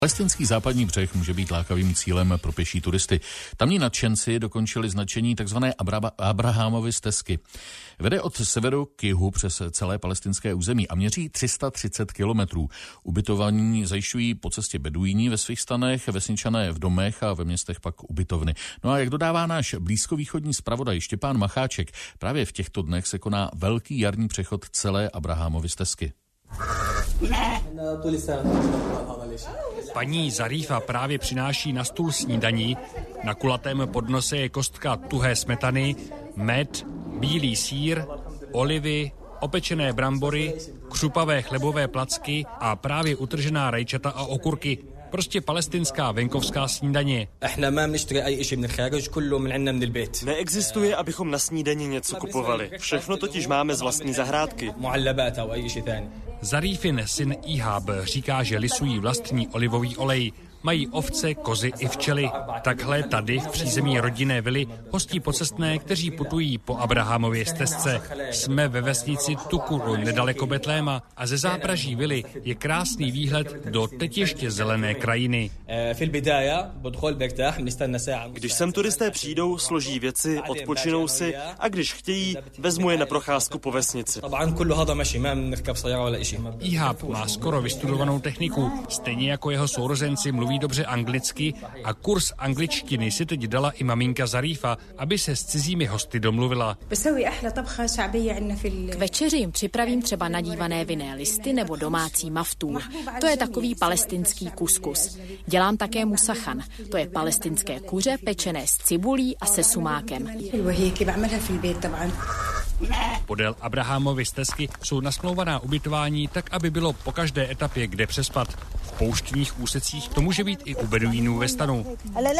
Palestinský západní břeh může být lákavým cílem pro pěší turisty. Tamní nadšenci dokončili značení tzv. Abrahamovy stezky. Vede od severu k jihu přes celé palestinské území a měří 330 kilometrů. Ubytování zajišťují po cestě beduíni ve svých stanech, vesničané v domech a ve městech pak ubytovny. No a jak dodává náš blízkovýchodní zpravodaj Štěpán Macháček, právě v těchto dnech se koná velký jarní přechod celé Abrahamovy stezky. Paní Zarífa právě přináší na stůl snídaní. Na kulatém podnose je kostka tuhé smetany, med, bílý sýr, olivy, opečené brambory, křupavé chlebové placky a právě utržená rajčata a okurky. Prostě palestinská venkovská snídaně. Neexistuje, abychom na snídani něco kupovali. Všechno totiž máme z vlastní zahrádky. Zarífin syn Ihab říká, že lisují vlastní olivový olej. Mají ovce, kozy i včely. Takhle tady v přízemí rodinné vily hostí pocestné, kteří putují po Abrahamově stezce. Jsme ve vesnici Tukuru nedaleko Betléma a ze zápraží vily je krásný výhled do teď ještě zelené krajiny. Když sem turisté přijdou, složí věci, odpočinou si a když chtějí, vezmu je na procházku po vesnici. Ihab má skoro vystudovanou techniku, stejně jako jeho sourozenci mluví dobře anglicky a kurz angličtiny si teď dala i maminka Zarífa, aby se s cizími hosty domluvila. K večeři jim připravím třeba nadívané vinné listy nebo domácí maftůr. To je takový palestinský kuskus. Dělám také musachan. To je palestinské kuře pečené s cibulí a se sumákem. Podél Abrahamovy stezky jsou nasmlouvaná ubytování tak, aby bylo po každé etapě kde přespat. V pouštních úsecích to může být i u beduínů ve stanu.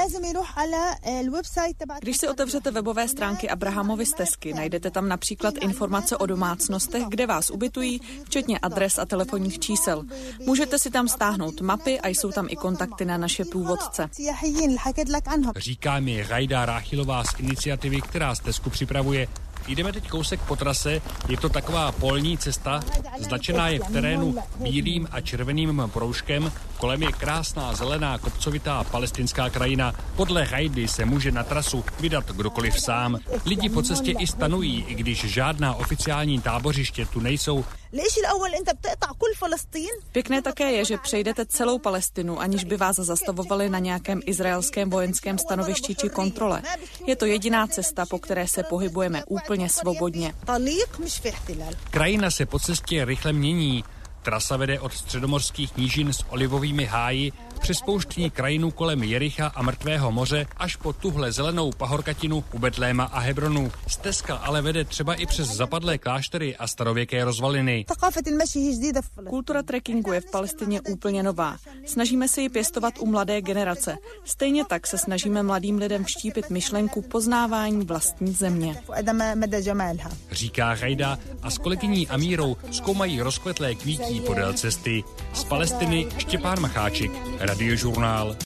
Když si otevřete webové stránky Abrahamovy stezky, najdete tam například informace o domácnostech, kde vás ubytují, včetně adres a telefonních čísel. Můžete si tam stáhnout mapy a jsou tam i kontakty na naše průvodce. Říká mi Rajda Ráchilová z iniciativy, která stezku připravuje. Jdeme teď kousek po trase, je to taková polní cesta, značená je v terénu bílým a červeným proužkem, kolem je krásná zelená kopcovitá palestinská krajina. Podle Rajdy se může na trasu vydat kdokoliv sám. Lidi po cestě i stanují, i když žádná oficiální tábořiště tu nejsou. Pěkné také je, že přejdete celou Palestinu, aniž by vás zastavovali na nějakém izraelském vojenském stanovišti či kontrole. Je to jediná cesta, po které se pohybujeme úplně svobodně. Krajina se po cestě rychle mění. Trasa vede od středomorských nížin s olivovými háji přes pouštní krajinu kolem Jericha a Mrtvého moře až po tuhle zelenou pahorkatinu u Betléma a Hebronu. Stezka ale vede třeba i přes zapadlé kláštery a starověké rozvaliny. Kultura trekkingu je v Palestině úplně nová. Snažíme se ji pěstovat u mladé generace. Stejně tak se snažíme mladým lidem vštípit myšlenku poznávání vlastní země. Říká Rajda a s kolegyní Amírou zkoumají rozkvetlé kvítí podél cesty. Z Palestiny Štěpán Macháček, Radiožurnál.